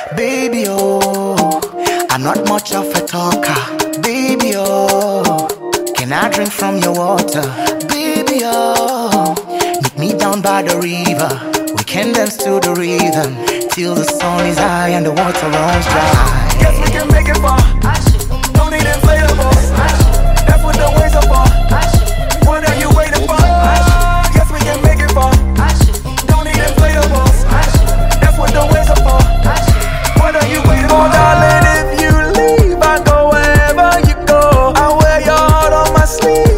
Baby, oh, I'm not much of a talker. Baby, oh, can I drink from your water? Baby, oh, meet me down by the river. We can dance to the rhythm till the sun is high and the water runs dry. Guess we can make it far. No need inflatables. That's what the waves are for. What are you waiting for? Guess we can make it far. No need inflatables. That's what the waves are for. What are you waiting for? Darling, if you leave, I go wherever you go. I wear your heart on my sleeve.